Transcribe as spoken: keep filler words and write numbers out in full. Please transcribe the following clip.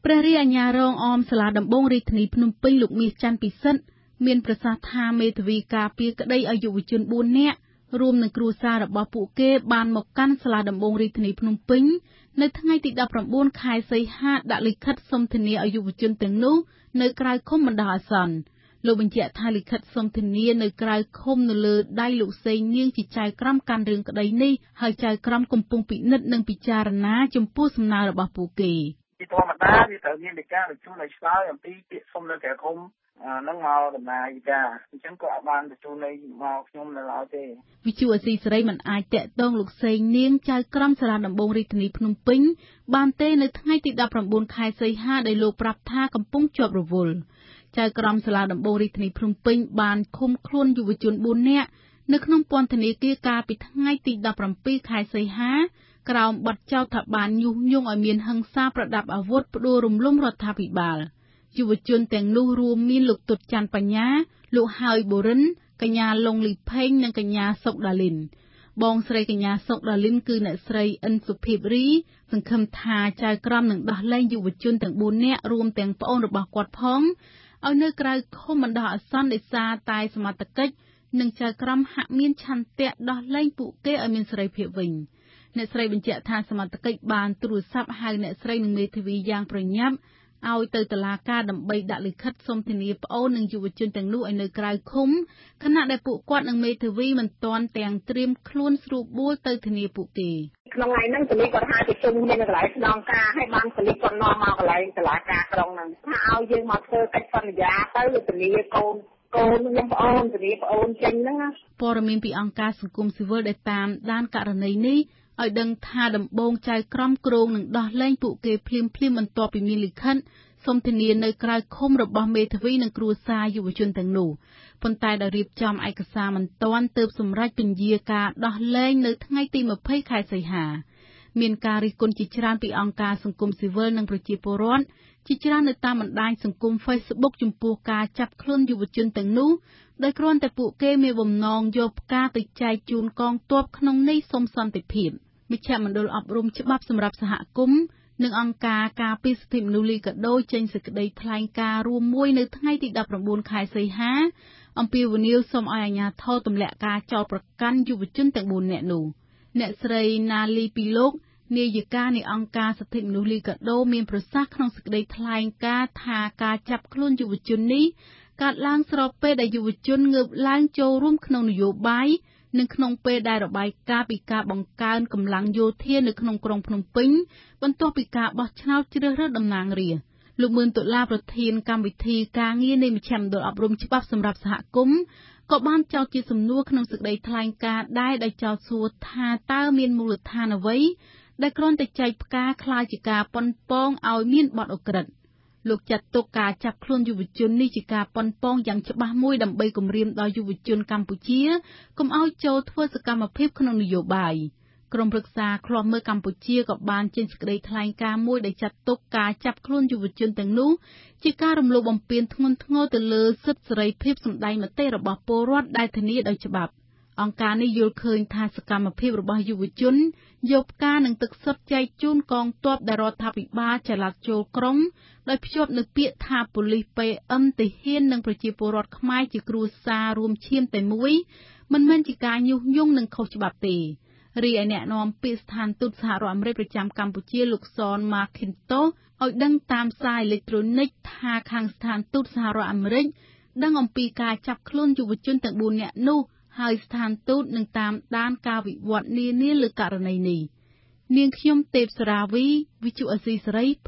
ព្រះរាជអាជ្ញារងអមសាលាដំបងរាជធានីភ្នំពេញលោកមាសច័ន្ទពិសិដ្ឋមានប្រសាសន៍ថាមេធាវីការពារក្តីឲ្យយុវជនបួននាក់រួមនឹងគ្រួសាររបស់ពួកគេបានមកកាន់សាលាដំបងរាជធានីភ្នំពេញនៅថ្ងៃទីដប់ប្រាំបួនខែសីហាដាក់លិខិតសុំធានាឲ្យយុវជនទាំងនោះនៅក្រៅឃុំបណ្ដោះអាសន្នលោកបញ្ជាក់ថាលិខិតសុំធានានៅក្រៅឃុំនៅលើដៃលោកសេងនាងជាចៅក្រមកាន់រឿងក្តីនេះហើយចៅក្រមកំពុងពិនិត្យនិងពិចារណាចំពោះសំណើរបស់ពួកគេពីធម្មតាវាត្រូវមានលេខាបញ្ជូនឲ្យឆ្លើយអំពីពាក្យសុំនៅក្រៅឃុំនឹងមកដំណើរវិការអញ្ចឹងក៏បានបញ្ជូនឲ្យមកខ្ញុំនៅឡើយទេវិទ្យុអស៊ីសេរីមិនអាចតាក់ទងលោកសេងនាងចៅក្រមសាលាដំបងរាជធានីភ្នំពេញបានទេនៅថ្ងៃទីដប់ប្រាំបួនខែសីហាដែលលោកប្រាប់ថាកំពុងជាប់រវល់ចៅក្រមសាលាដំបងរាជធានីភ្នំពេញបានឃុំខ្លួនយុវជនបួននាក់នៅក្នុងពន្ធនាគារកាលពីថ្ងៃទីដប់ប្រាំពីរខែសីហាក្រោមបទចោទថាបានញុះញង់ឲ្យមានហិង្សាប្រដាប់អាវុធផ្ដួលរំលំរដ្ឋាភិបាលយុវជនទាំងនោះរួមមានលោកទុតច័ន្ទបញ្ញាលោកហើយបូរិនកញ្ញាឡុងលីផេងនិងកញ្ញាសុកដាលីនបងស្រីកញ្ញាសុកដាលីនគឺអ្នកស្រីអិនសុភីបរីសង្ឃឹមថាចៅក្រមនឹងដោះលែងយុវជនទាំងបួននាក់រួមទាំងប្អូនរបស់គាត់ផងឲ្យនៅក្រៅឃុំបណ្ដោះអាសន្នដោយសារតែសមត្ថកិច្ចនិងចៅក្រមហាក់មានឆន្ទៈដោះលែងពួកគេឲ្យមានសេរីភាពវិញអ្នកស្រីបញ្ជាក់ថាសមត្ថកិច្ចបានទូរស័ព្ទហៅអ្នកស្រីនិងមេធាវីយ៉ាងប្រញាប់ឲ្យទៅតុលាការដើម្បីដាក់លិខិតសុំធានាប្អូននិងយុវជនទាំងនោះឲ្យនៅក្រៅឃុំខណៈដែលពួកគាត់និងមេធាវីមិនទាន់ទាំងត្រៀមខ្លួនស្រួលបួលទៅធានាពួកគេក្នុងថ្ងៃហ្នឹងប៉ូលីសគាត់ហៅប្រជុំគ្នានៅកន្លែងស្នងការឲ្យបានប៉ូលីសគាត់នាំមកកន្លែងតុលាការក្រុងហ្នឹងថាឲ្យយើងមកធ្វើកិច្ចសន្យាទៅធានាកូនកូនខ្ញុំប្អូនធានាប្អូនចេញហ្នឹងព័ត៌មានពីអង្គការសង្គមស៊ីវិលដែលតាមដានករណីនេះឲ្យដឹងថាដំបងចៅក្រមគ្រងនឹងដោះលែងពួកគេភ្លាមភ្លាមបន្ទាប់ពីមានលិខិតសុំធានានៅក្រៅឃុំរបស់មេធាវីនិងគ្រួសារយុវជនទាំងនោះប៉ុន្តែដោយរៀបចំឯកសារមិនទាន់ទើបសម្រេចពន្យាការដោះលែងនៅថ្ងៃទីម្ភៃខែសីហាមានការរិះគន់ជាច្រើនពីអង្គការសង្គមស៊ីវិលនិងប្រជាពលរដ្ឋជាច្រើននៅតាមបណ្ដាញសង្គម Facebook ចំពោះការចាប់ខ្លួនយុវជនទាំងនោះដោយគ្រាន់តែពួកគេមានបំណងយកផ្កាទៅចែកជូនកងទ័ពក្នុងន័យសុំសន្តិភាពមជ្ឈមណ្ឌលអប់រំច្បាប់សម្រាប់សហគមន៍និងអង្គការការពារសិទ្ធិមនុស្សលីកាដូចេញសេចក្តីថ្លែងការណ៍រួមមួយនៅថ្ងៃទីដប់ប្រាំបួនខែសីហាអំពាវនាវសូមឲ្យអាជ្ញាធរទម្លាក់ការចោទប្រកាន់យុវជនទាំងបួននាក់នោះអ្នកស្រីណាលីពីលោកនាយិកានៃអង្គការសិទ្ធិមនុស្សលីកាដូមានប្រសាសន៍ក្នុងសេចក្តីថ្លែងការណ៍ថាការចាប់ខ្លួនយុវជននេះកើតឡើងស្របពេលដែលយុវជនងើបឡើងចូលរួមក្នុងនយោបាយនិងក្នុងពេលដែលរបាយការណ៍ពីការបង្កើនកម្លាំងយោធានៅក្នុងក្រុងភ្នំពេញបន្ទាប់ពីការបោះឆ្នោតជ្រើសរើសតំណាងរាស្ត្រលោកមឿនតុលាប្រធានកម្មវិធីការងារនៃមជ្ឈមណ្ឌលអប់រំច្បាប់សម្រាប់សហគមន៍ក៏បានចោទជាសំណួរក្នុងសេចក្តីថ្លែងការណ៍ដែរដោយចោទសួរថាតើមានមូលដ្ឋានអ្វីដែលគ្រាន់តែចែកផ្កាខ្លាចជាការប៉ុនប៉ងឲ្យមានបទឧក្រិដ្ឋលោកចាត់ទុកការចាប់ខ្លួនយុវជននេះជាការប៉ុនប៉ងយ៉ាងច្បាស់មួយដើម្បីគំរាមដល់យុវជនកម្ពុជាកុំឲ្យចូលធ្វើសកម្មភាពក្នុងនយោបាយក្រុមប្រឹក្សាឃ្លាំមើលកម្ពុជាក៏បានចេញសេចក្តីថ្លែងការណ៍មួយដែលចាត់ទុកការចាប់ខ្លួនយុវជនទាំងនោះជាការរំលោភបំពានធ្ងន់ធ្ងរទៅលើសិទ្ធិសេរីភាពសម្ដែងមតិរបស់ពលរដ្ឋដែលធានាដោយច្បាប់អង្គការនេះយល់ឃើញថាសកម្មភាពរបស់យុវជនយកផ្កានិងទឹកសុទ្ធចែកជូនកងទ័ពដែលរដ្ឋាភិបាលចល័តចូលក្រុងដោយភ្ជាប់នូវពាក្យថាប៉ូលីស ពី អឹម ទាហាននិងប្រជាពលរដ្ឋខ្មែរជាគ្រួសាររួមឈាមតែមួយមិនមែនជាការញុះញង់និងខុសច្បាប់ទេរីឯអ្នកនាំពាក្យស្ថានទូតសហរដ្ឋអាមេរិកប្រចាំកម្ពុជាលោកសន ម៉ាឃីនតូសឲ្យដឹងតាមសារអេឡិចត្រូនិកថាខាងស្ថានទូតសហរដ្ឋអាមេរិកដឹងអំពីការចាប់ខ្លួនយុវជនទាំងបួននាក់នោះហើយស្ថានទូតនឹងតាមដានការវិវត្តនានាលើករណីនេះនាងខ្ញុំទេពសារាវីវិទ្យុអេស៊ីសេរី